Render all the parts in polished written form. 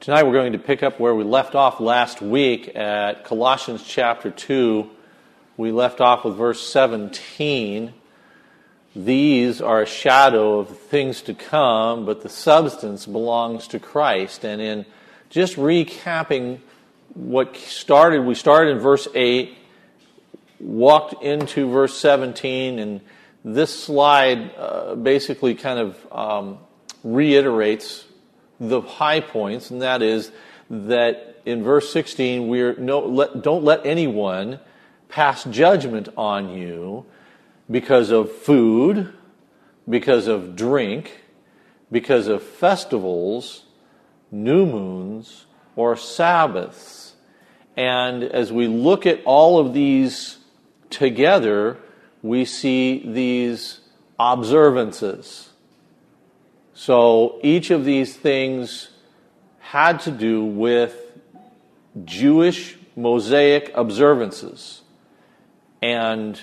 Tonight we're going to pick up where we left off last week at Colossians chapter 2. We left off with verse 17. These are a shadow of things to come, but the substance belongs to Christ. And in just recapping what started, we started in verse 8, walked into verse 17, and this slide basically kind of reiterates the high points, and that is that in verse 16, don't let anyone pass judgment on you because of food, because of drink, because of festivals, new moons, or Sabbaths. And as we look at all of these together, we see these observances. So each of these things had to do with Jewish Mosaic observances. And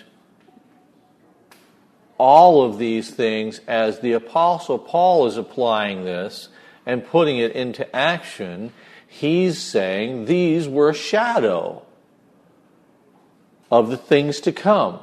all of these things, as the Apostle Paul is applying this and putting it into action, he's saying these were a shadow of the things to come.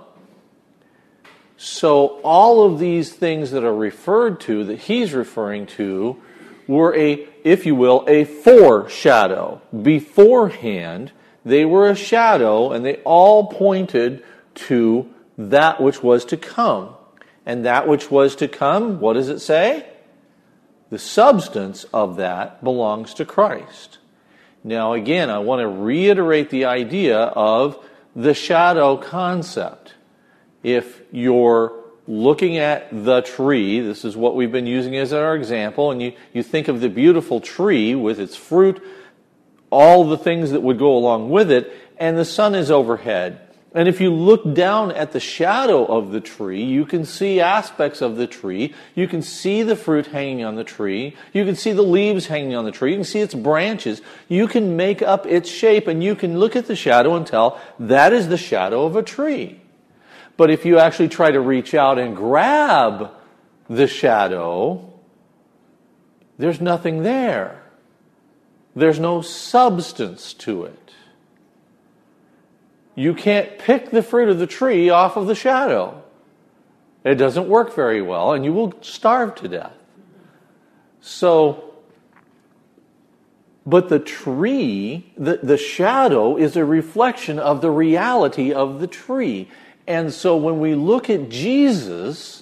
So all of these things that are referred to, that he's referring to, were if you will, a foreshadow. Beforehand, they were a shadow, and they all pointed to that which was to come. And that which was to come, what does it say? The substance of that belongs to Christ. Now again, I want to reiterate the idea of the shadow concept. If you're looking at the tree, this is what we've been using as our example, and you think of the beautiful tree with its fruit, all the things that would go along with it, and the sun is overhead. And if you look down at the shadow of the tree, you can see aspects of the tree. You can see the fruit hanging on the tree. You can see the leaves hanging on the tree. You can see its branches. You can make up its shape, and you can look at the shadow and tell that is the shadow of a tree. But if you actually try to reach out and grab the shadow, there's nothing there. There's no substance to it. You can't pick the fruit of the tree off of the shadow. It doesn't work very well, and you will starve to death. But the tree, the shadow, is a reflection of the reality of the tree. And so when we look at Jesus,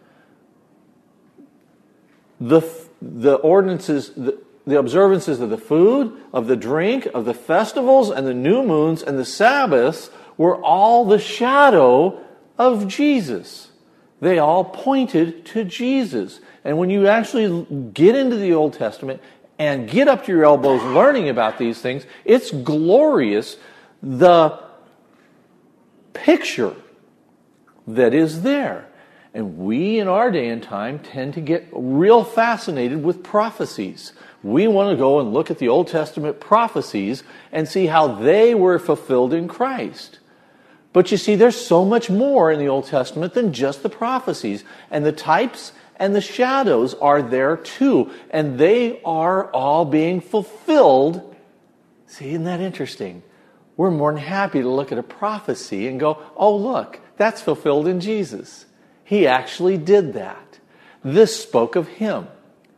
the ordinances, the observances of the food, of the drink, of the festivals, and the new moons, and the Sabbaths were all the shadow of Jesus. They all pointed to Jesus. And when you actually get into the Old Testament and get up to your elbows learning about these things, it's glorious, the picture that is there. And we in our day and time tend to get real fascinated with prophecies. We want to go and look at the Old Testament prophecies and see how they were fulfilled in Christ. But you see, there's so much more in the Old Testament than just the prophecies. And the types and the shadows are there too. And they are all being fulfilled. See, isn't that interesting? We're more than happy to look at a prophecy and go, oh, look, that's fulfilled in Jesus. He actually did that. This spoke of him.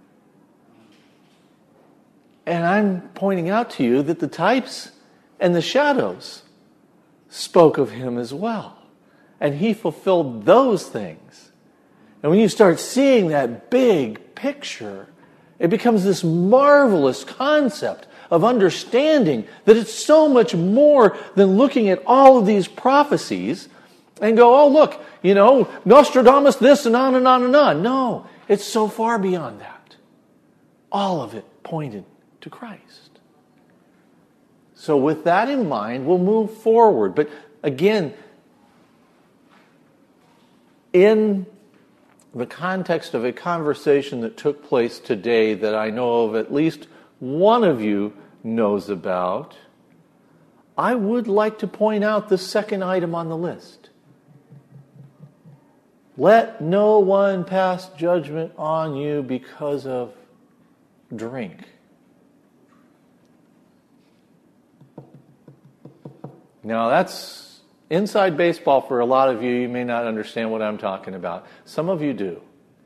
And I'm pointing out to you that the types and the shadows spoke of him as well. And he fulfilled those things. And when you start seeing that big picture, it becomes this marvelous concept of understanding that it's so much more than looking at all of these prophecies and go, oh, look, Nostradamus this and on and on and on. No, it's so far beyond that. All of it pointed to Christ. So with that in mind, we'll move forward. But again, in the context of a conversation that took place today that I know of at least one of you knows about, I would like to point out the second item on the list. Let no one pass judgment on you because of drink. Now that's inside baseball for a lot of you. You may not understand what I'm talking about. Some of you do.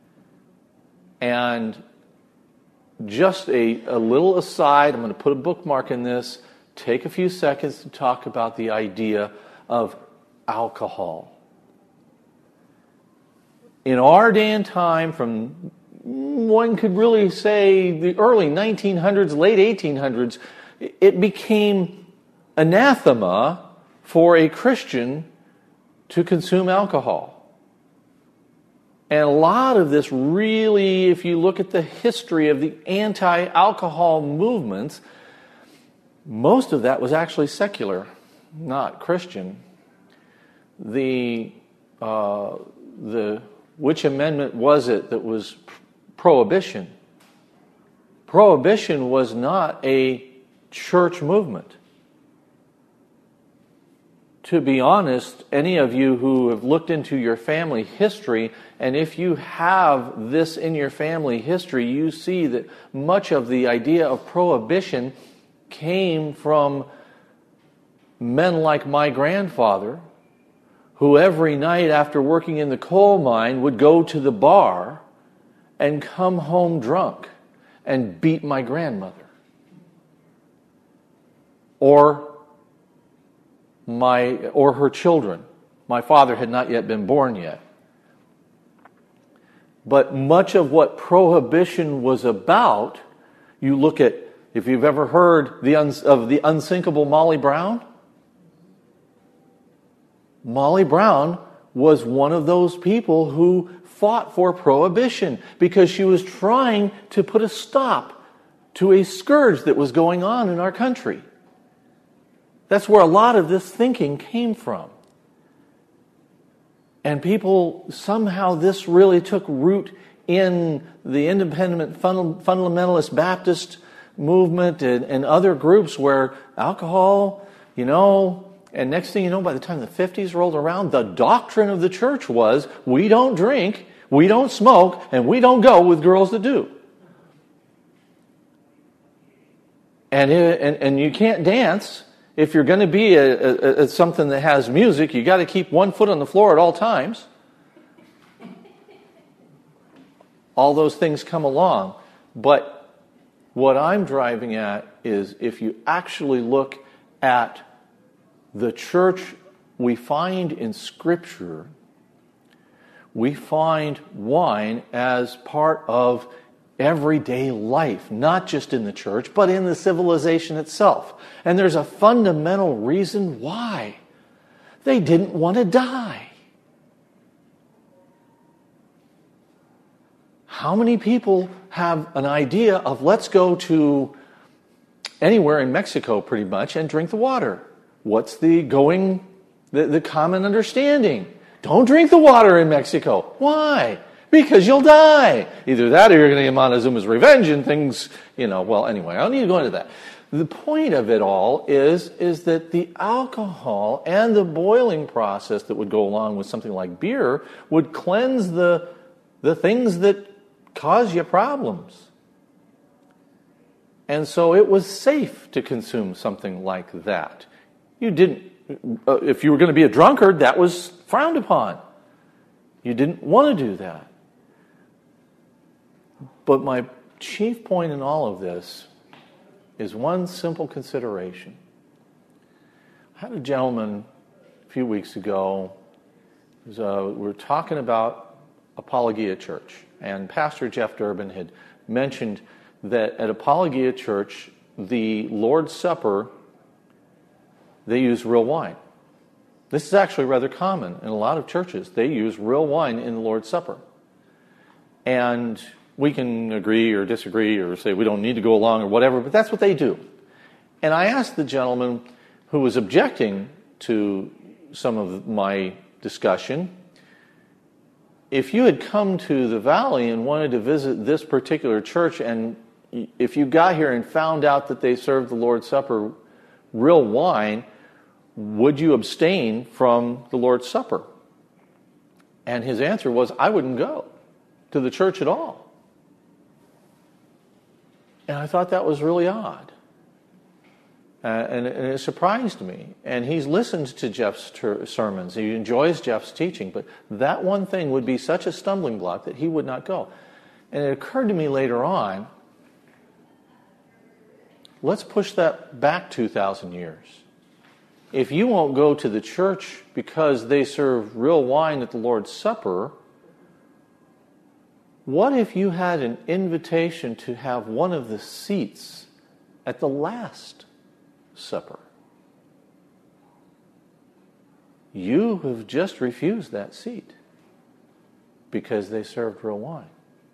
And just a little aside, I'm going to put a bookmark in this. Take a few seconds to talk about the idea of alcohol. In our day and time, from one could really say the early 1900s, late 1800s, it became anathema for a Christian to consume alcohol. And a lot of this really, if you look at the history of the anti-alcohol movements, most of that was actually secular, not Christian. The which amendment was it that was prohibition? Prohibition was not a church movement. To be honest, any of you who have looked into your family history, and if you have this in your family history, you see that much of the idea of prohibition came from men like my grandfather, who every night after working in the coal mine would go to the bar and come home drunk and beat my grandmother. Or her children. My father had not yet been born yet. But much of what prohibition was about, you look at, if you've ever heard of the unsinkable Molly Brown, Molly Brown was one of those people who fought for prohibition because she was trying to put a stop to a scourge that was going on in our country. That's where a lot of this thinking came from. And people, somehow this really took root in the independent fundamentalist Baptist movement and other groups where alcohol, and next thing you know, by the time the 50s rolled around, the doctrine of the church was, we don't drink, we don't smoke, and we don't go with girls that do. And you can't dance. If you're going to be at something that has music, you got to keep one foot on the floor at all times. All those things come along. But what I'm driving at is if you actually look at the church we find in Scripture, we find wine as part of everyday life, not just in the church, but in the civilization itself. And there's a fundamental reason why. They didn't want to die. How many people have an idea of let's go to anywhere in Mexico pretty much and drink the water? What's the common understanding? Don't drink the water in Mexico. Why? Because you'll die. Either that or you're going to get Montezuma's revenge and things, well, anyway, I don't need to go into that. The point of it all is that the alcohol and the boiling process that would go along with something like beer would cleanse the things that cause you problems. And so it was safe to consume something like that. You didn't, if you were going to be a drunkard, that was frowned upon. You didn't want to do that. But my chief point in all of this is one simple consideration. I had a gentleman a few weeks ago, we were talking about Apologia Church, and Pastor Jeff Durbin had mentioned that at Apologia Church, the Lord's Supper, they use real wine. This is actually rather common in a lot of churches. They use real wine in the Lord's Supper. And we can agree or disagree or say we don't need to go along or whatever, but that's what they do. And I asked the gentleman who was objecting to some of my discussion, if you had come to the Valley and wanted to visit this particular church, and if you got here and found out that they served the Lord's Supper real wine, would you abstain from the Lord's Supper? And his answer was, I wouldn't go to the church at all. And I thought that was really odd. And it surprised me. And he's listened to Jeff's sermons. He enjoys Jeff's teaching. But that one thing would be such a stumbling block that he would not go. And it occurred to me later on, let's push that back 2,000 years. If you won't go to the church because they serve real wine at the Lord's Supper, what if you had an invitation to have one of the seats at the Last Supper? You have just refused that seat because they served real wine.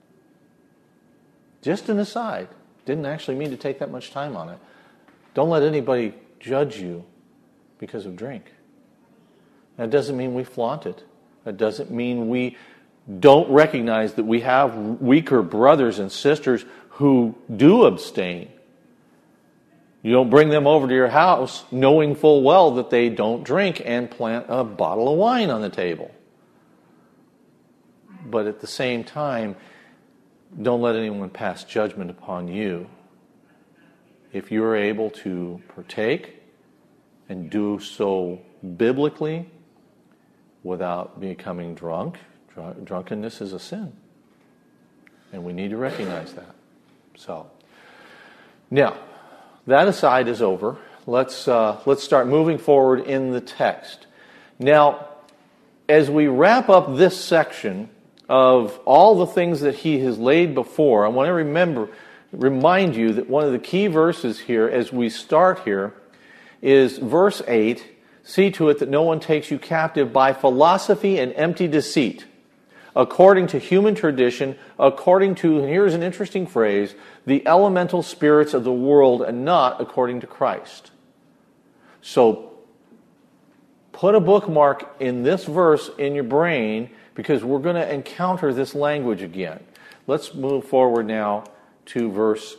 Just an aside. Didn't actually mean to take that much time on it. Don't let anybody judge you because of drink. That doesn't mean we flaunt it. That doesn't mean we don't recognize that we have weaker brothers and sisters who do abstain. You don't bring them over to your house knowing full well that they don't drink and plant a bottle of wine on the table. But at the same time, don't let anyone pass judgment upon you. If you're able to partake and do so biblically without becoming drunk, drunkenness is a sin. And we need to recognize that. So, now, that aside is over. Let's start moving forward in the text. Now, as we wrap up this section of all the things that he has laid before, I want to remind you that one of the key verses here as we start here is verse 8, see to it that no one takes you captive by philosophy and empty deceit, according to human tradition, according to, and here's an interesting phrase, the elemental spirits of the world and not according to Christ. So, put a bookmark in this verse in your brain because we're going to encounter this language again. Let's move forward now to verse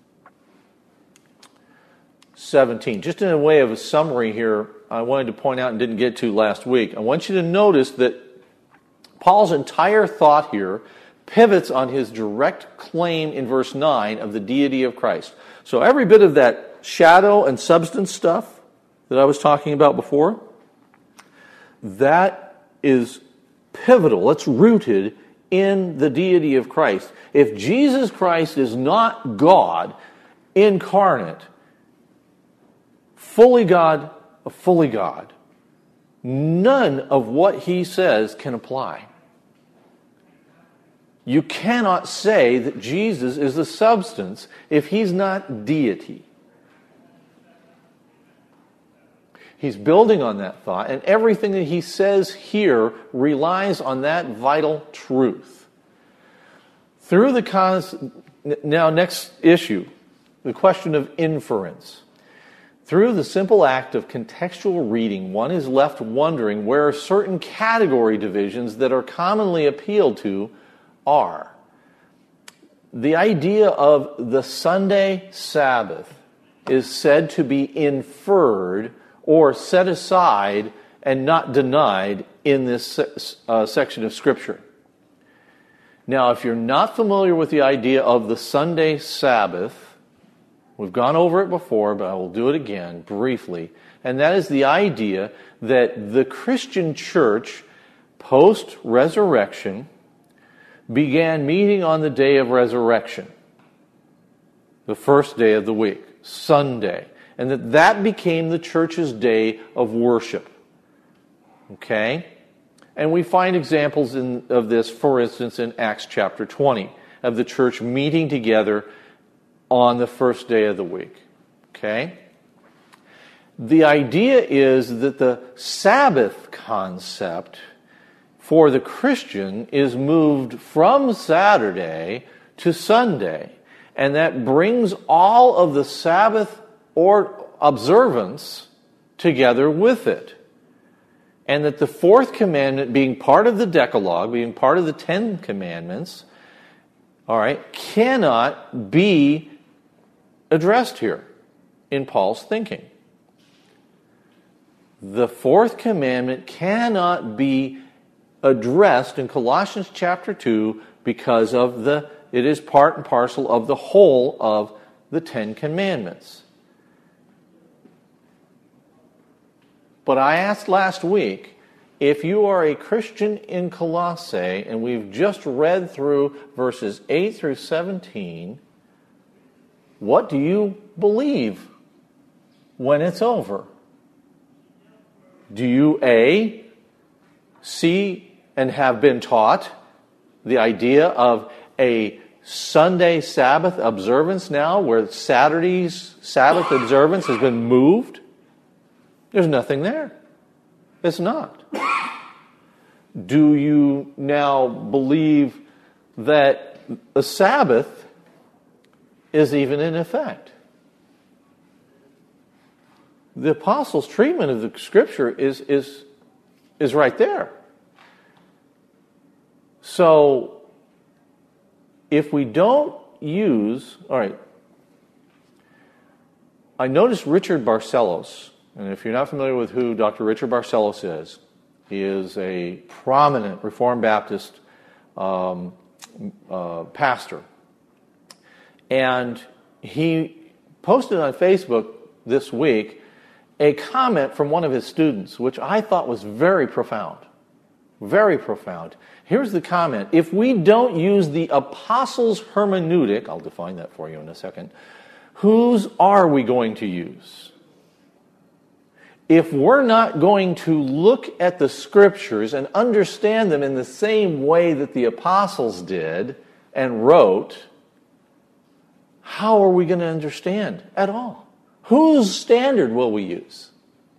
17. Just in a way of a summary here, I wanted to point out and didn't get to last week. I want you to notice that Paul's entire thought here pivots on his direct claim in verse 9 of the deity of Christ. So every bit of that shadow and substance stuff that I was talking about before, that is pivotal. It's rooted in the deity of Christ. If Jesus Christ is not God incarnate, fully God, none of what he says can apply. You cannot say that Jesus is the substance if he's not deity. He's building on that thought, and everything that he says here relies on that vital truth. Now, next issue, the question of inference. Through the simple act of contextual reading, one is left wondering where certain category divisions that are commonly appealed to are. The idea of the Sunday Sabbath is said to be inferred or set aside and not denied in this section of Scripture. Now, if you're not familiar with the idea of the Sunday Sabbath, we've gone over it before, but I will do it again briefly, and that is the idea that the Christian church, post-resurrection, began meeting on the day of resurrection, the first day of the week, Sunday, and that became the church's day of worship. Okay? And we find examples of this, for instance, in Acts chapter 20, of the church meeting together on the first day of the week. Okay? The idea is that the Sabbath concept for the Christian is moved from Saturday to Sunday, and that brings all of the Sabbath or observance together with it. And that the fourth commandment, being part of the Decalogue, being part of the 10 Commandments, cannot be addressed here in Paul's thinking. The fourth commandment cannot be addressed in Colossians chapter 2 because it is part and parcel of the whole of the 10 Commandments. But I asked last week, if you are a Christian in Colossae, and we've just read through verses 8 through 17, what do you believe when it's over? Do you, A, see and have been taught the idea of a Sunday Sabbath observance now, where Saturday's Sabbath observance has been moved? There's nothing there. It's not. Do you now believe that the Sabbath is even in effect? The apostles' treatment of the Scripture is right there. So, if we don't use... All right. I noticed Richard Barcellos, and if you're not familiar with who Dr. Richard Barcellos is, he is a prominent Reformed Baptist pastor. And he posted on Facebook this week a comment from one of his students, which I thought was very profound. Very profound. Here's the comment. If we don't use the apostles' hermeneutic, I'll define that for you in a second, whose are we going to use? If we're not going to look at the Scriptures and understand them in the same way that the apostles did and wrote, how are we going to understand at all? Whose standard will we use?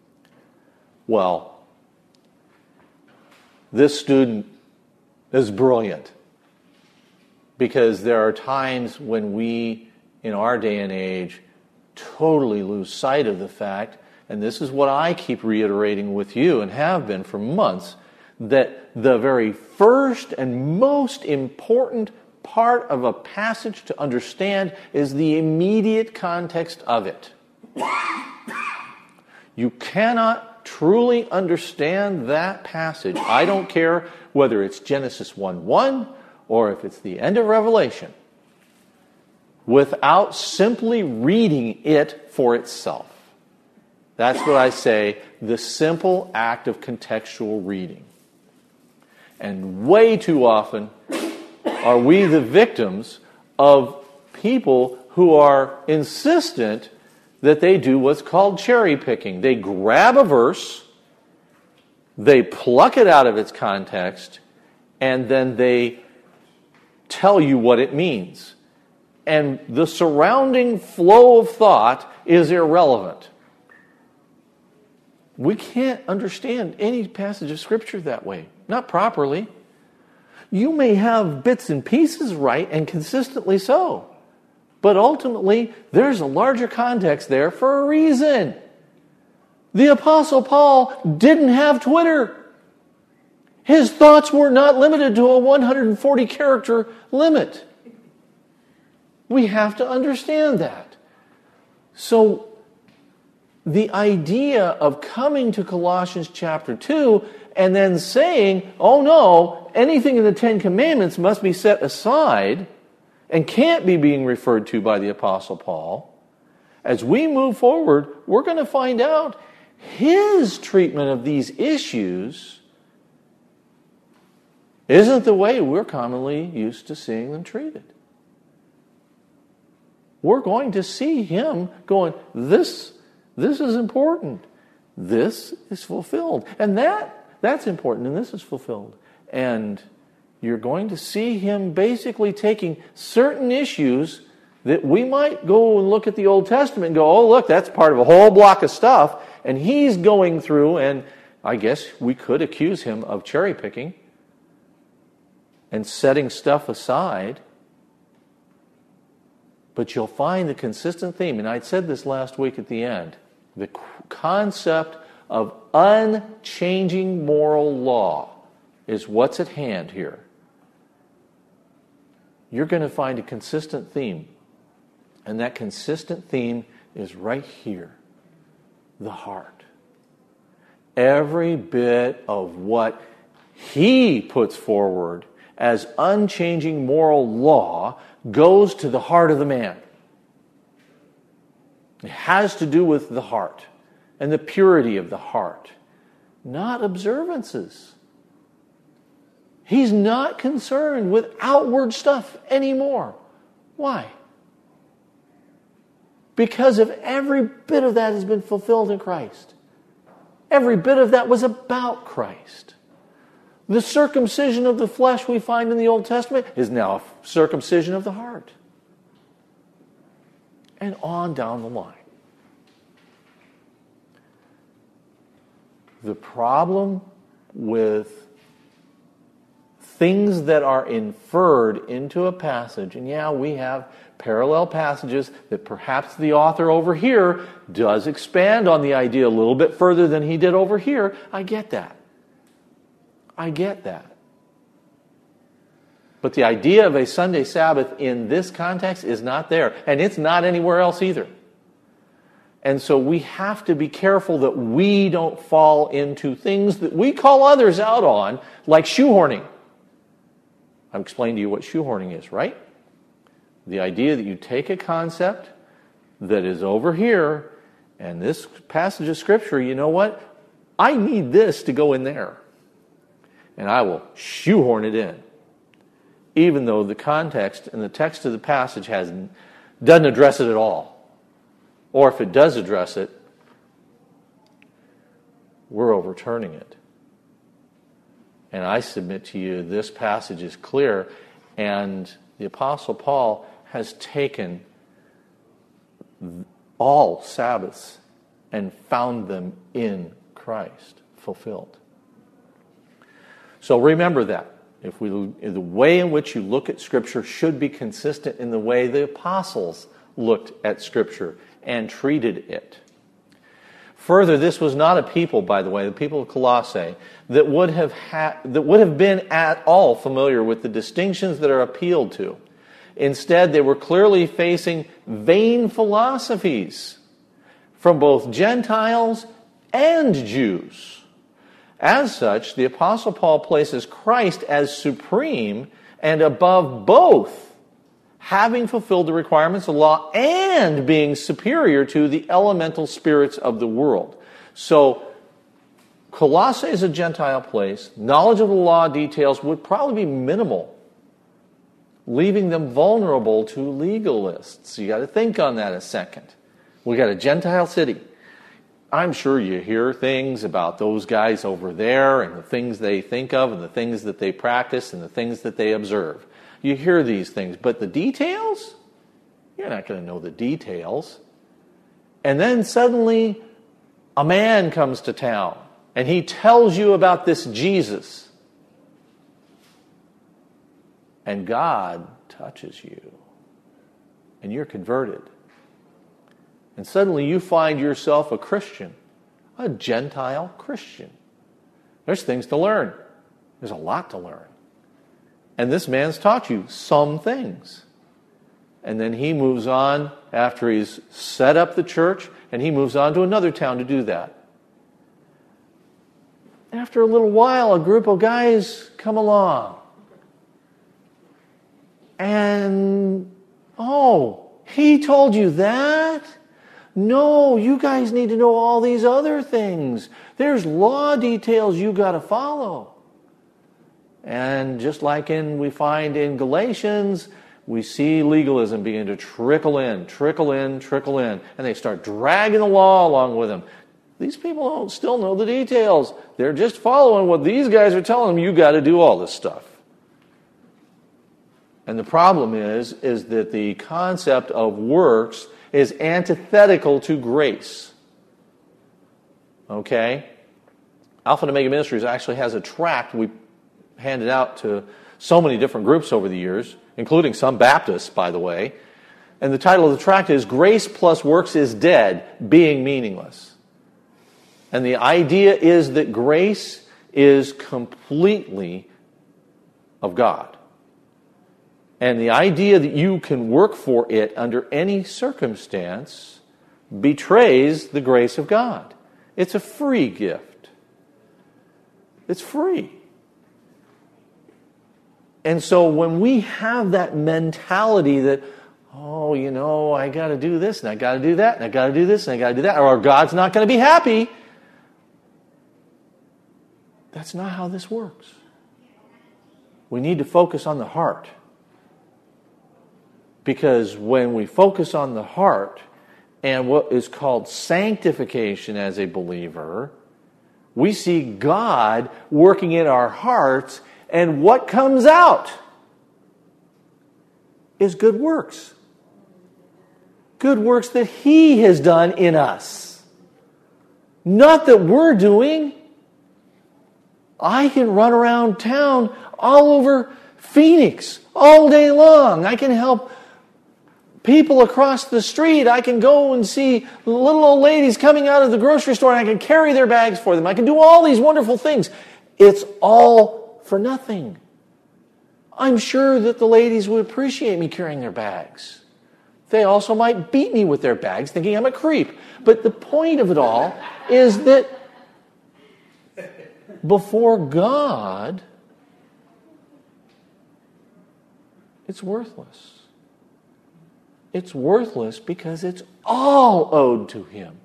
Well, this student is brilliant, because there are times when we, in our day and age, totally lose sight of the fact, and this is what I keep reiterating with you and have been for months, that the very first and most important part of a passage to understand is the immediate context of it. You cannot truly understand that passage. I don't care whether it's Genesis 1:1 or if it's the end of Revelation, without simply reading it for itself. That's what I say, the simple act of contextual reading. And way too often are we the victims of people who are insistent that they do what's called cherry picking. They grab a verse, they pluck it out of its context, and then they tell you what it means. And the surrounding flow of thought is irrelevant. We can't understand any passage of Scripture that way. Not properly. You may have bits and pieces right, and consistently so. But ultimately, there's a larger context there for a reason. The Apostle Paul didn't have Twitter. His thoughts were not limited to a 140-character limit. We have to understand that. So, the idea of coming to Colossians chapter 2 and then saying, oh no, anything in the Ten Commandments must be set aside and can't be being referred to by the Apostle Paul, as we move forward, we're going to find out his treatment of these issues isn't the way we're commonly used to seeing them treated. We're going to see him going, this is important. This is fulfilled. And that's important, and this is fulfilled. And you're going to see him basically taking certain issues that we might go and look at the Old Testament and go, oh, look, that's part of a whole block of stuff. And he's going through, and I guess we could accuse him of cherry picking and setting stuff aside. But you'll find the consistent theme, and I said this last week at the end, the concept of unchanging moral law is what's at hand here. You're going to find a consistent theme. And that consistent theme is right here. The heart. Every bit of what he puts forward as unchanging moral law goes to the heart of the man. It has to do with the heart and the purity of the heart not observances. He's not concerned with outward stuff anymore. Why? Because of every bit of that has been fulfilled in Christ. Every bit of that was about Christ. The circumcision of the flesh we find in the Old Testament is now a circumcision of the heart. And on down the line. The problem with things that are inferred into a passage, and yeah, we have parallel passages that perhaps the author over here does expand on the idea a little bit further than he did over here. I get that. But the idea of a Sunday Sabbath in this context is not there, and it's not anywhere else either. And so we have to be careful that we don't fall into things that we call others out on, like shoehorning. I've explained to you what shoehorning is, right? The idea that you take a concept that is over here, and this passage of Scripture, you know what? I need this to go in there. And I will shoehorn it in. Even though the context and the text of the passage doesn't address it at all. Or if it does address it, we're overturning it. And I submit to you, this passage is clear, and the Apostle Paul has taken all Sabbaths and found them in Christ, fulfilled. So remember that. The way in which you look at Scripture should be consistent in the way the apostles looked at Scripture and treated it. Further, this was not a people, by the way, the people of Colossae, that would have been at all familiar with the distinctions that are appealed to. Instead, they were clearly facing vain philosophies from both Gentiles and Jews. As such, the Apostle Paul places Christ as supreme and above both, having fulfilled the requirements of the law and being superior to the elemental spirits of the world. So, Colossae is a Gentile place. Knowledge of the law details would probably be minimal, leaving them vulnerable to legalists. You got to think on that a second. We got a Gentile city. I'm sure you hear things about those guys over there and the things they think of and the things that they practice and the things that they observe. You hear these things, but the details? You're not going to know the details. And then suddenly a man comes to town and he tells you about this Jesus. And God touches you and you're converted. And suddenly you find yourself a Christian, a Gentile Christian. There's things to learn. There's a lot to learn. And this man's taught you some things. And then he moves on after he's set up the church, and he moves on to another town to do that. After a little while, a group of guys come along. And, oh, he told you that? No, you guys need to know all these other things. There's law details you got to follow. And just like we find in Galatians, we see legalism begin to trickle in. And they start dragging the law along with them. These people don't still know the details. They're just following what these guys are telling them. You got to do all this stuff. And the problem is that the concept of works is antithetical to grace. Okay? Alpha and Omega Ministries actually has a tract we handed out to so many different groups over the years, including some Baptists, by the way. And the title of the tract is Grace Plus Works is Dead, Being Meaningless. And the idea is that grace is completely of God. And the idea that you can work for it under any circumstance betrays the grace of God. It's a free gift. It's free. And so when we have that mentality that, oh, you know, I got to do this and I got to do that and I got to do this and I got to do that, or God's not going to be happy, That's not how this works. We need to focus on the heart. Because when we focus on the heart and what is called sanctification as a believer, we see God working in our hearts, and what comes out is good works. Good works that He has done in us. Not that we're doing. I can run around town all over Phoenix all day long. I can help people across the street. I can go and see little old ladies coming out of the grocery store, and I can carry their bags for them. I can do all these wonderful things. It's all for nothing. I'm sure that the ladies would appreciate me carrying their bags. They also might beat me with their bags, thinking I'm a creep. But the point of it all is that before God, it's worthless. It's worthless because it's all owed to Him.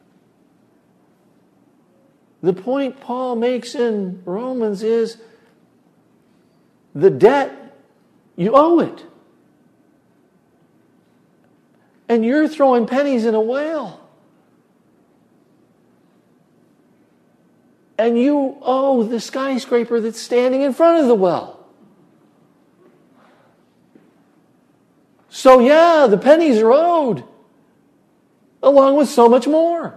The point Paul makes in Romans is the debt, you owe it. And you're throwing pennies in a whale. And you owe the skyscraper that's standing in front of the well. So yeah, the pennies are owed, along with so much more.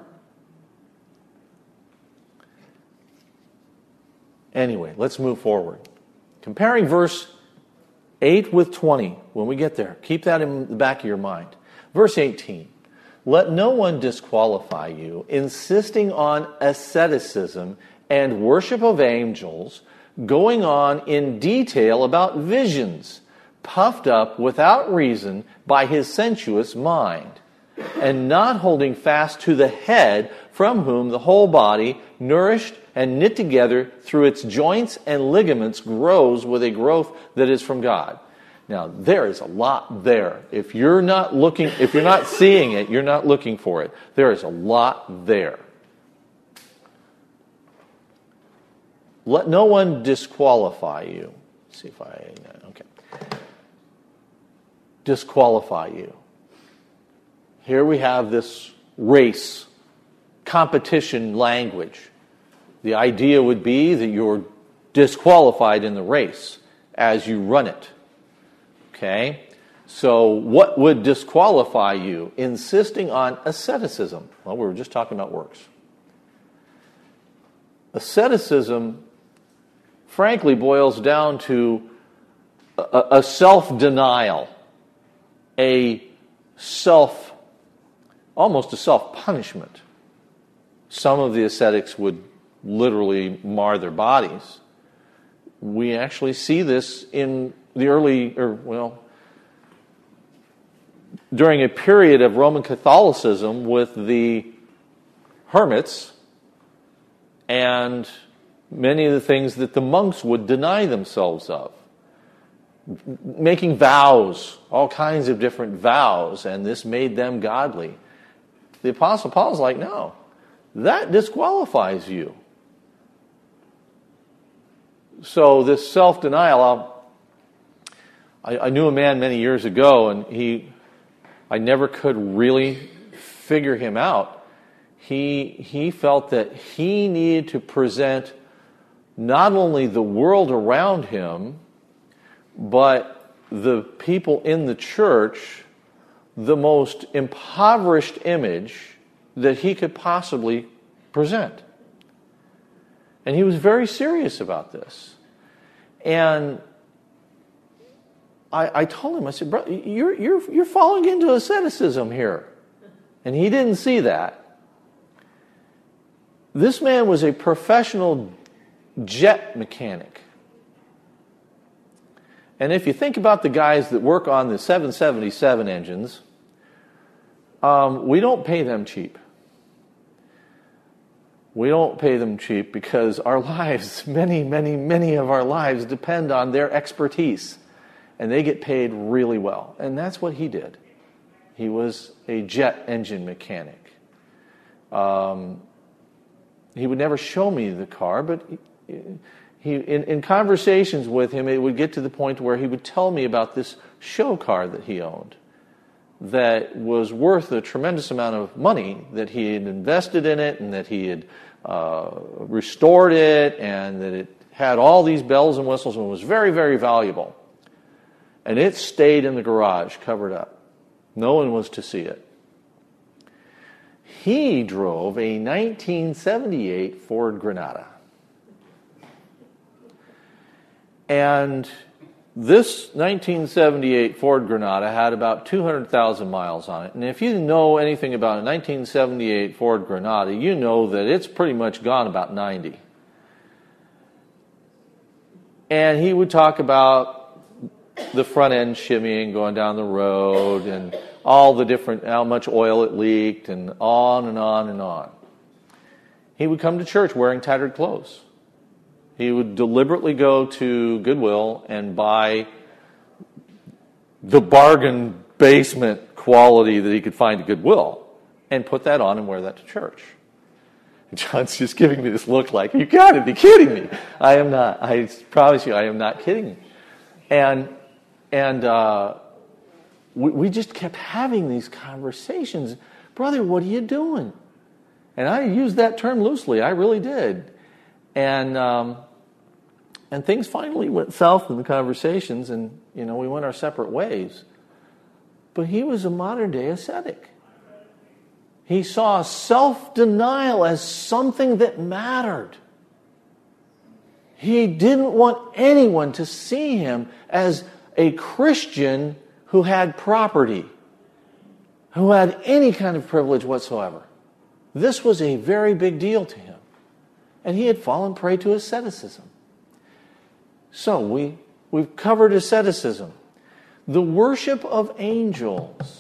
Anyway, let's move forward. Comparing verse 8 with 20, when we get there, keep that in the back of your mind. Verse 18, let no one disqualify you, insisting on asceticism and worship of angels, going on in detail about visions, puffed up without reason by his sensuous mind, and not holding fast to the head, from whom the whole body, nourished and knit together through its joints and ligaments, grows with a growth that is from God. Now, there is a lot there. If you're not seeing it, you're not looking for it. There is a lot there. Let no one disqualify you. Let's see if okay. Disqualify you. Here we have this race, competition language. The idea would be that you're disqualified in the race as you run it. Okay? So what would disqualify you? Insisting on asceticism. Well, we were just talking about works. Asceticism, frankly, boils down to a self-denial, almost a self-punishment. Some of the ascetics would literally mar their bodies. We actually see this in the during a period of Roman Catholicism with the hermits and many of the things that the monks would deny themselves of. Making vows, all kinds of different vows, and this made them godly. The Apostle Paul's like, no, that disqualifies you. So this self-denial, I knew a man many years ago, and I never could really figure him out. He felt that he needed to present not only the world around him, but the people in the church, the most impoverished image that he could possibly present. And he was very serious about this. And I told him, I said, bro, you're falling into asceticism here. And he didn't see that. This man was a professional jet mechanic. And if you think about the guys that work on the 777 engines, we don't pay them cheap. We don't pay them cheap because our lives, many of our lives depend on their expertise. And they get paid really well. And that's what he did. He was a jet engine mechanic. He would never show me the car, but in conversations with him, it would get to the point where he would tell me about this show car that he owned that was worth a tremendous amount of money, that he had invested in it and that he had restored it and that it had all these bells and whistles and was very, very valuable. And it stayed in the garage, covered up. No one was to see it. He drove a 1978 Ford Granada. And this 1978 Ford Granada had about 200,000 miles on it. And if you know anything about a 1978 Ford Granada, you know that it's pretty much gone about 90. And he would talk about the front end shimmying going down the road and all the different, how much oil it leaked and on and on and on. He would come to church wearing tattered clothes. He would deliberately go to Goodwill and buy the bargain basement quality that he could find at Goodwill and put that on and wear that to church. And John's just giving me this look like, you got to be kidding me. I am not. I promise you, I am not kidding you. And we just kept having these conversations. Brother, what are you doing? And I used that term loosely. I really did. And things finally went south in the conversations, and we went our separate ways. But he was a modern day ascetic. He saw self-denial as something that mattered. He didn't want anyone to see him as a Christian who had property, who had any kind of privilege whatsoever. This was a very big deal to him. And he had fallen prey to asceticism. So we've covered asceticism. The worship of angels.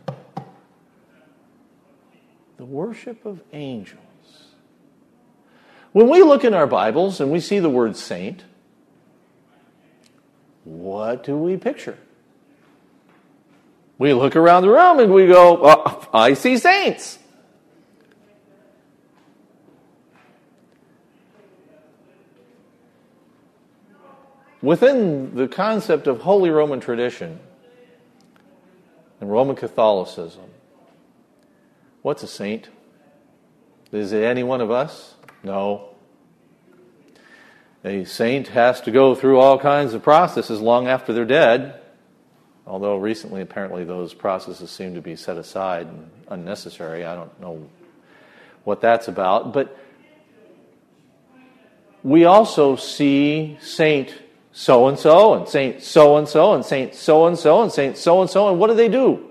The worship of angels. When we look in our Bibles and we see the word saint, what do we picture? We look around the room and we go, oh, I see saints. Within the concept of Holy Roman tradition and Roman Catholicism, what's a saint? Is it any one of us? No. A saint has to go through all kinds of processes long after they're dead, although recently apparently those processes seem to be set aside and unnecessary. I don't know what that's about. But we also see Saint so-and-so and Saint so-and-so and Saint so-and-so and Saint so-and-so, and what do?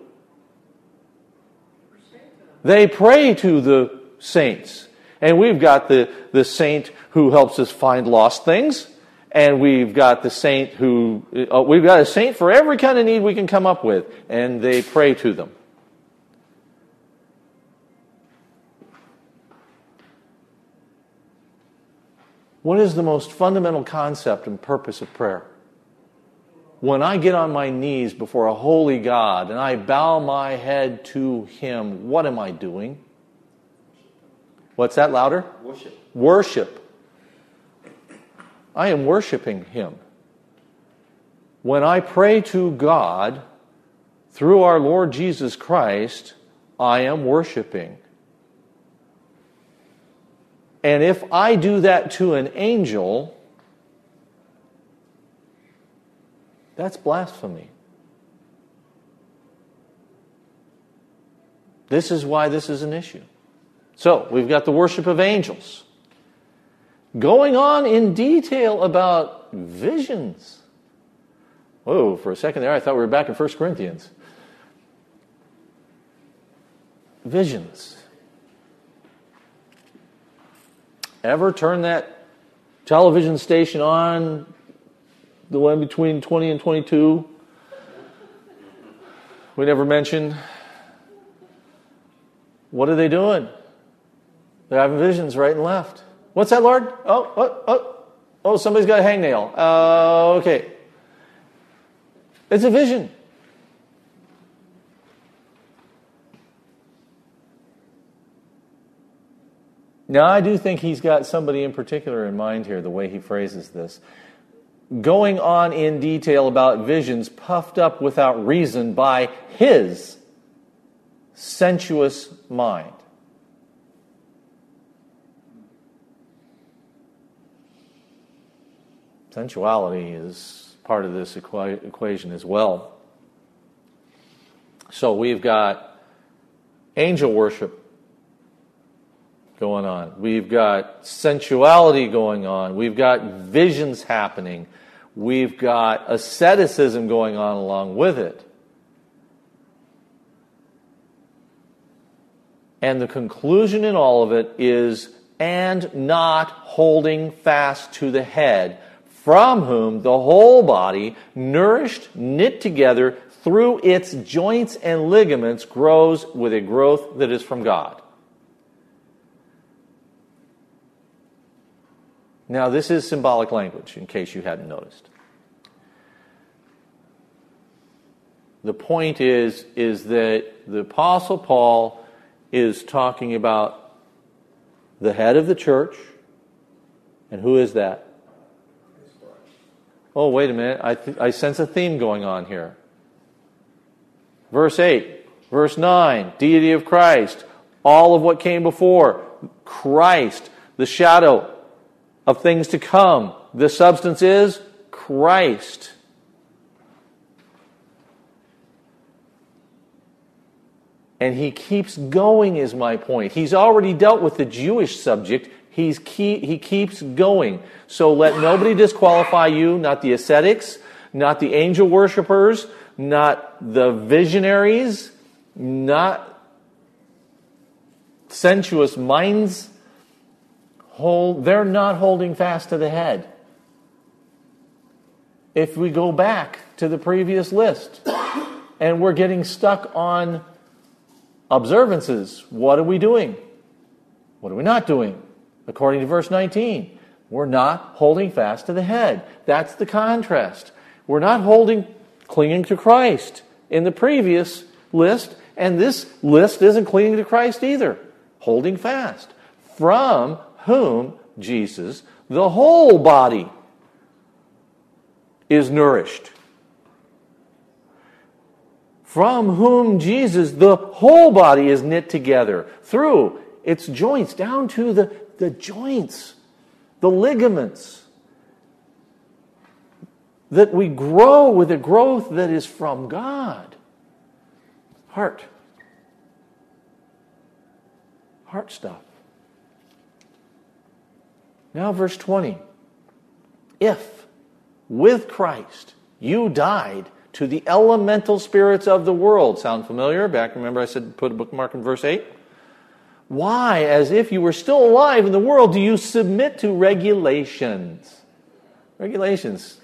They pray to the saints. And we've got the saint who helps us find lost things, and we've got the saint who, we've got a saint for every kind of need we can come up with, and they pray to them. What is the most fundamental concept and purpose of prayer? When I get on my knees before a holy God and I bow my head to Him, what am I doing? What's that louder? Worship. Worship. I am worshiping Him. When I pray to God through our Lord Jesus Christ, I am worshiping. And if I do that to an angel, that's blasphemy. This is why this is an issue. So, we've got the worship of angels. Going on in detail about visions. Whoa, for a second there I thought we were back in 1 Corinthians. Visions. Ever turn that television station on, the one between 20 and 22? We never mentioned. What are they doing? They're having visions right and left. What's that, Lord? Oh, somebody's got a hangnail. Okay. It's a vision. Now, I do think he's got somebody in particular in mind here, the way he phrases this. Going on in detail about visions puffed up without reason by his sensuous mind. Sensuality is part of this equation as well. So we've got angel worship going on. We've got sensuality going on. We've got visions happening. We've got asceticism going on along with it. And the conclusion in all of it is, and not holding fast to the head, from whom the whole body, nourished, knit together through its joints and ligaments, grows with a growth that is from God. Now, this is symbolic language, in case you hadn't noticed. The point is that the Apostle Paul is talking about the head of the church. And who is that? Oh, wait a minute. I sense a theme going on here. Verse 8, verse 9, deity of Christ. All of what came before. Christ, the shadow of things to come. The substance is Christ. And he keeps going, is my point. He's already dealt with the Jewish subject. He keeps going. So let nobody disqualify you, not the ascetics, not the angel worshipers, not the visionaries, not sensuous minds. They're not holding fast to the head. If we go back to the previous list and we're getting stuck on observances, what are we doing? What are we not doing? According to verse 19, we're not holding fast to the head. That's the contrast. We're not clinging to Christ in the previous list, and this list isn't clinging to Christ either. Holding fast. From whom, Jesus, the whole body is nourished. From whom, Jesus, the whole body is knit together through its joints, down to the joints, the ligaments, that we grow with a growth that is from God. Heart stuff. Now verse 20. If with Christ you died to the elemental spirits of the world. Sound familiar? Back, remember I said put a bookmark in verse 8? Why, as if you were still alive in the world, do you submit to regulations? Regulations.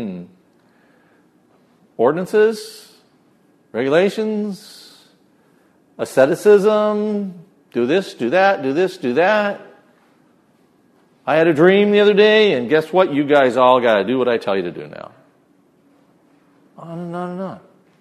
Ordinances? Regulations? Asceticism? Do this, do that, do this, do that. I had a dream the other day, and guess what? You guys all got to do what I tell you to do now. On and on and on.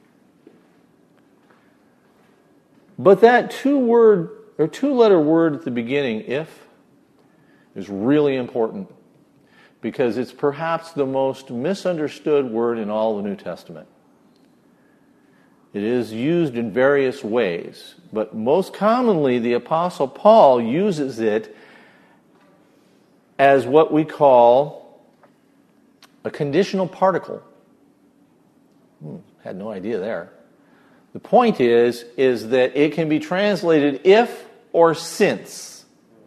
But that two-letter word at the beginning, if, is really important because it's perhaps the most misunderstood word in all the New Testament. It is used in various ways, but most commonly the Apostle Paul uses it as what we call a conditional particle. Had no idea there. The point is that it can be translated if or since.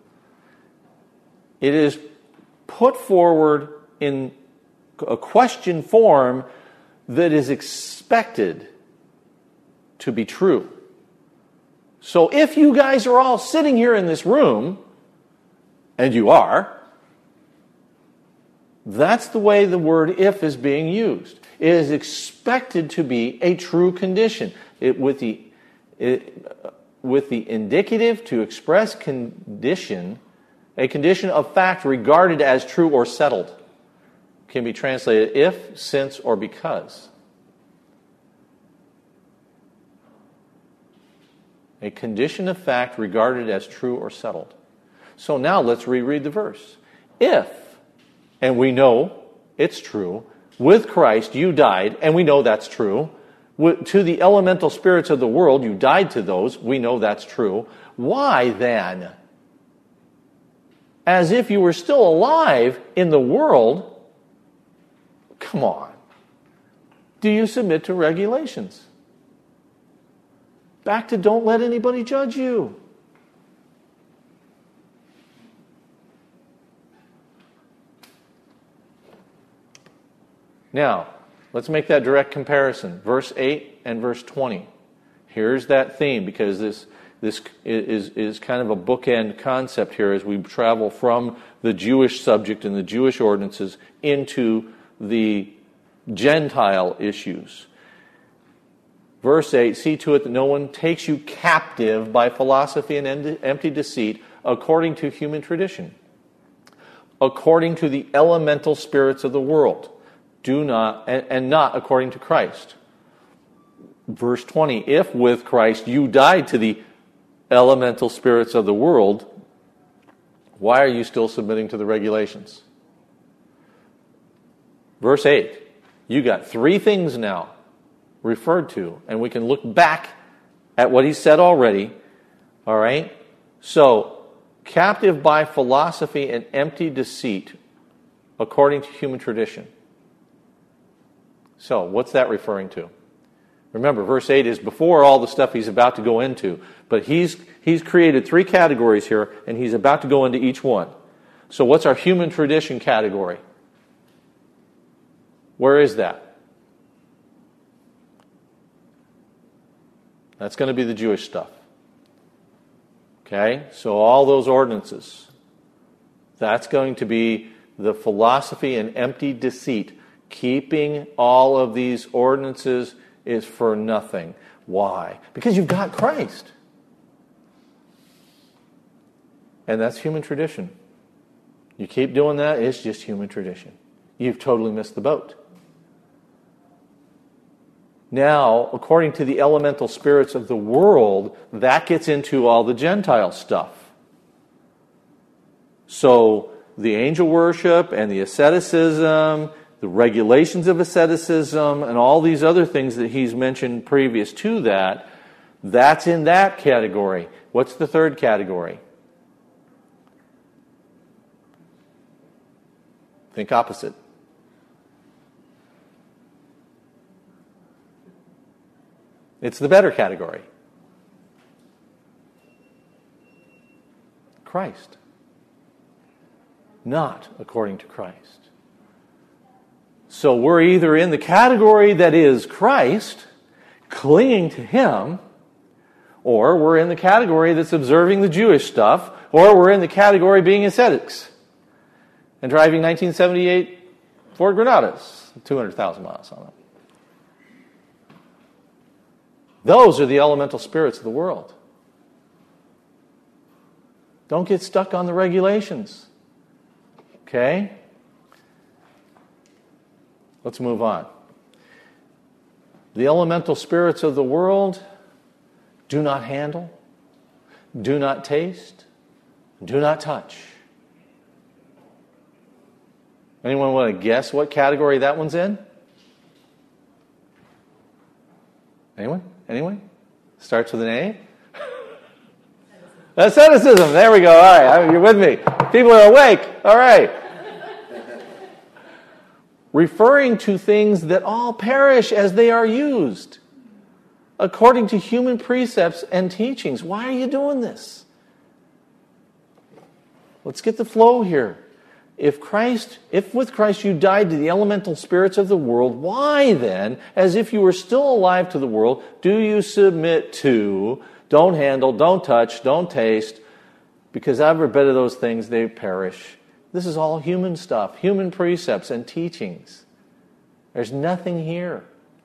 It is put forward in a question form that is expected to be true. So if you guys are all sitting here in this room, and you are, that's the way the word if is being used. It is expected to be a true condition. With the indicative to express condition, a condition of fact regarded as true or settled, can be translated if, since, or because. A condition of fact regarded as true or settled. So now let's reread the verse. If, and we know it's true, with Christ you died, and we know that's true. To the elemental spirits of the world, you died to those. We know that's true. Why then, as if you were still alive in the world, come on, do you submit to regulations? Back to don't let anybody judge you. Now, let's make that direct comparison. Verse 8 and verse 20. Here's that theme, because this is kind of a bookend concept here as we travel from the Jewish subject and the Jewish ordinances into the Gentile issues. Verse 8, see to it that no one takes you captive by philosophy and empty deceit according to human tradition, according to the elemental spirits of the world. Do not, and not according to Christ. Verse 20, if with Christ you died to the elemental spirits of the world, why are you still submitting to the regulations? Verse 8, you got three things now referred to, and we can look back at what he said already. All right? So, captive by philosophy and empty deceit according to human tradition. So, what's that referring to? Remember, verse 8 is before all the stuff he's about to go into. But he's created three categories here, and he's about to go into each one. So what's our human tradition category? Where is that? That's going to be the Jewish stuff. Okay? So all those ordinances. That's going to be the philosophy and empty deceit. Keeping all of these ordinances is for nothing. Why? Because you've got Christ. And that's human tradition. You keep doing that, it's just human tradition. You've totally missed the boat. Now, according to the elemental spirits of the world, that gets into all the Gentile stuff. So, the angel worship and the asceticism, the regulations of asceticism, and all these other things that he's mentioned previous to that, that's in that category. What's the third category? Think opposite. It's the better category. Christ. Not according to Christ. So we're either in the category that is Christ, clinging to Him, or we're in the category that's observing the Jewish stuff, or we're in the category being ascetics and driving 1978 Ford Grenadas, 200,000 miles on them. Those are the elemental spirits of the world. Don't get stuck on the regulations. Okay? Let's move on. The elemental spirits of the world do not handle, do not taste, do not touch. Anyone want to guess what category that one's in? Anyone? Anyone? Starts with an A? Asceticism. There we go. All right. You're with me. People are awake. All right. Referring to things that all perish as they are used, according to human precepts and teachings. Why are you doing this? Let's get the flow here. If with Christ you died to the elemental spirits of the world, why then, as if you were still alive to the world, do you submit to, don't handle, don't touch, don't taste, because every bit of those things, they perish. This is all human stuff, human precepts and teachings. There's nothing here.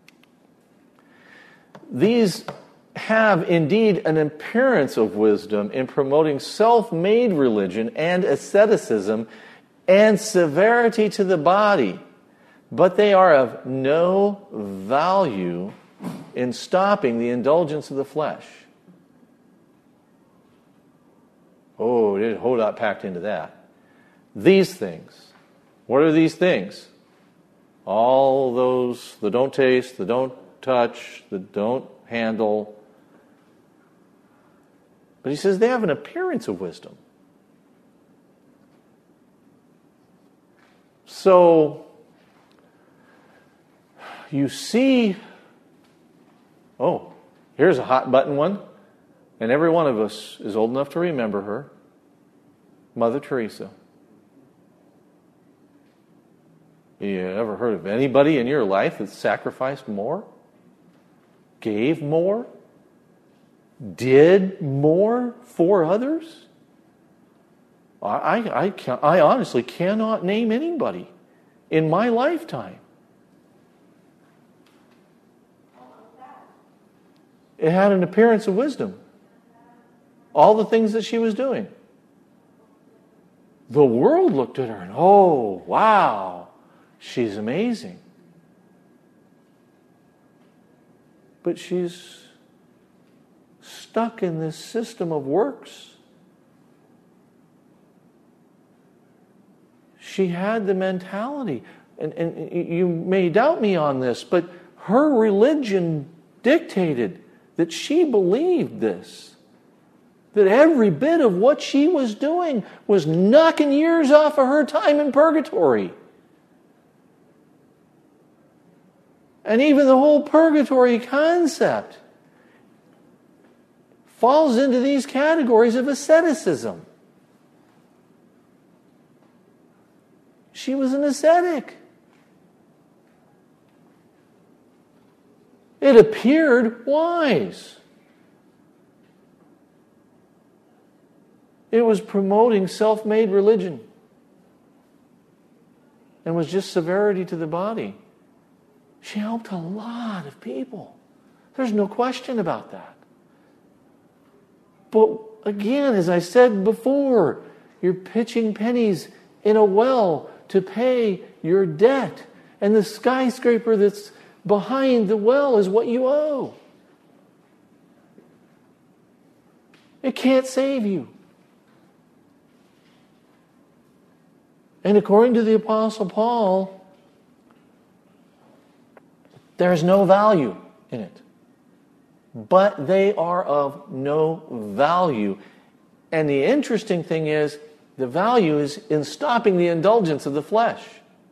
These have indeed an appearance of wisdom in promoting self-made religion and asceticism and severity to the body, but they are of no value in stopping the indulgence of the flesh. Oh, Whoa, there's a whole lot packed into that. These things. What are these things? All those, the don't taste, the don't touch, the don't handle. But he says they have an appearance of wisdom. So, you see, here's a hot button one, and every one of us is old enough to remember her, Mother Teresa. You ever heard of anybody in your life that sacrificed more? Gave more? Did more for others? I honestly cannot name anybody in my lifetime. It had an appearance of wisdom. All the things that she was doing. The world looked at her and, oh, wow, she's amazing. But she's stuck in this system of works. She had the mentality, and you may doubt me on this, but her religion dictated that she believed this. That every bit of what she was doing was knocking years off of her time in purgatory. And even the whole purgatory concept falls into these categories of asceticism. She was an ascetic. It appeared wise. It was promoting self-made religion and was just severity to the body. She helped a lot of people. There's no question about that. But again, as I said before, you're pitching pennies in a well to pay your debt. And the skyscraper that's behind the well is what you owe. It can't save you. And according to the Apostle Paul, there's no value in it. But they are of no value. And the interesting thing is, the value is in stopping the indulgence of the flesh.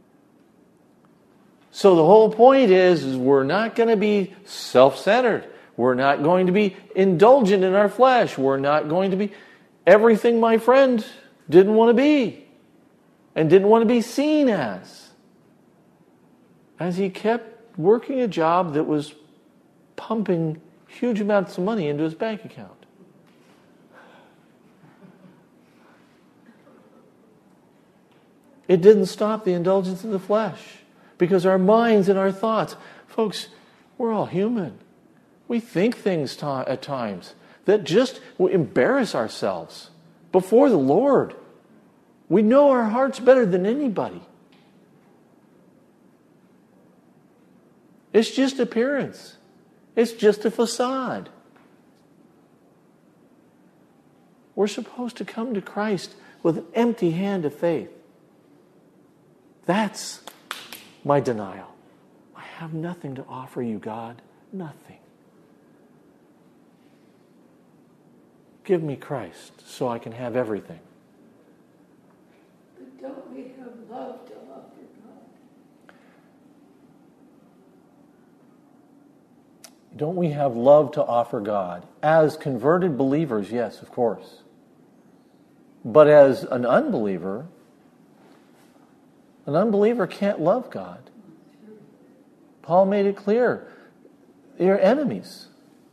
So the whole point is we're not going to be self-centered. We're not going to be indulgent in our flesh. We're not going to be everything my friend didn't want to be and didn't want to be seen as he kept working a job that was pumping huge amounts of money into his bank account. It didn't stop the indulgence of the flesh. Because our minds and our thoughts, folks, we're all human. We think things at times that just embarrass ourselves before the Lord. We know our hearts better than anybody. It's just appearance. It's just a facade. We're supposed to come to Christ with an empty hand of faith. That's my denial. I have nothing to offer you, God. Nothing. Give me Christ so I can have everything. But don't we have love to offer God? Don't we have love to offer God? As converted believers, yes, of course. But as an unbeliever can't love God. Paul made it clear. You're enemies.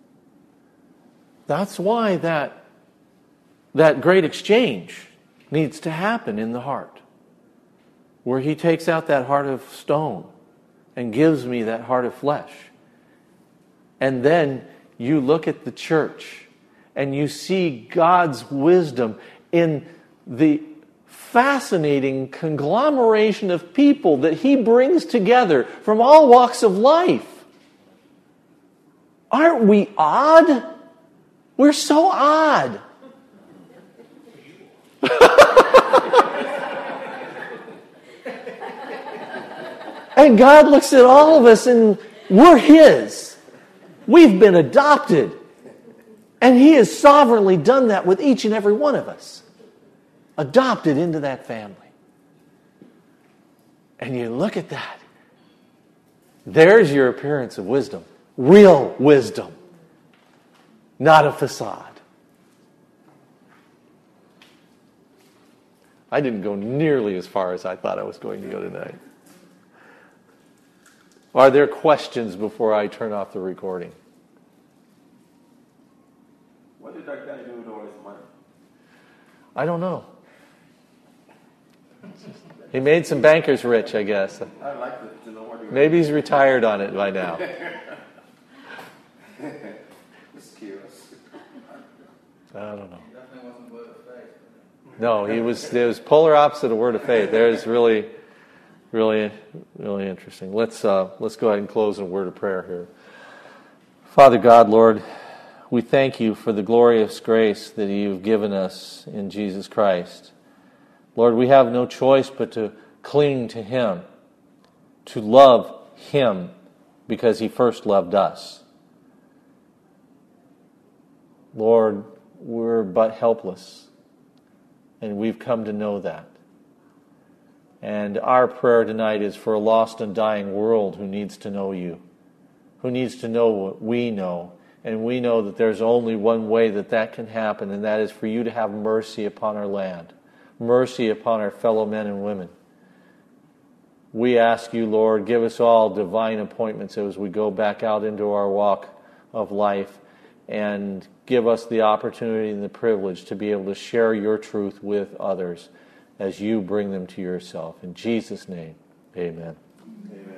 That's why that great exchange needs to happen in the heart. Where he takes out that heart of stone and gives me that heart of flesh. And then you look at the church and you see God's wisdom in the fascinating conglomeration of people that he brings together from all walks of life. Aren't we odd? We're so odd. And God looks at all of us and we're His. We've been adopted. And He has sovereignly done that with each and every one of us. Adopted into that family. And you look at that. There's your appearance of wisdom. Real wisdom. Not a facade. I didn't go nearly as far as I thought I was going to go tonight. Are there questions before I turn off the recording? What did that guy do with all his money? I don't know. He made some bankers rich, I guess. I'd like to know what he Maybe he's retired on it by now. Just curious. I don't know. Definitely wasn't word of faith. No, it was polar opposite of word of faith. There's really interesting. Let's go ahead and close in a word of prayer here. Father God, Lord, we thank you for the glorious grace that you've given us in Jesus Christ. Lord, we have no choice but to cling to Him, to love Him because He first loved us. Lord, we're but helpless, and we've come to know that. And our prayer tonight is for a lost and dying world who needs to know you, who needs to know what we know. And we know that there's only one way that can happen, and that is for you to have mercy upon our land, mercy upon our fellow men and women. We ask you, Lord, give us all divine appointments as we go back out into our walk of life, and give us the opportunity and the privilege to be able to share your truth with others as you bring them to yourself. In Jesus' name, amen. Amen.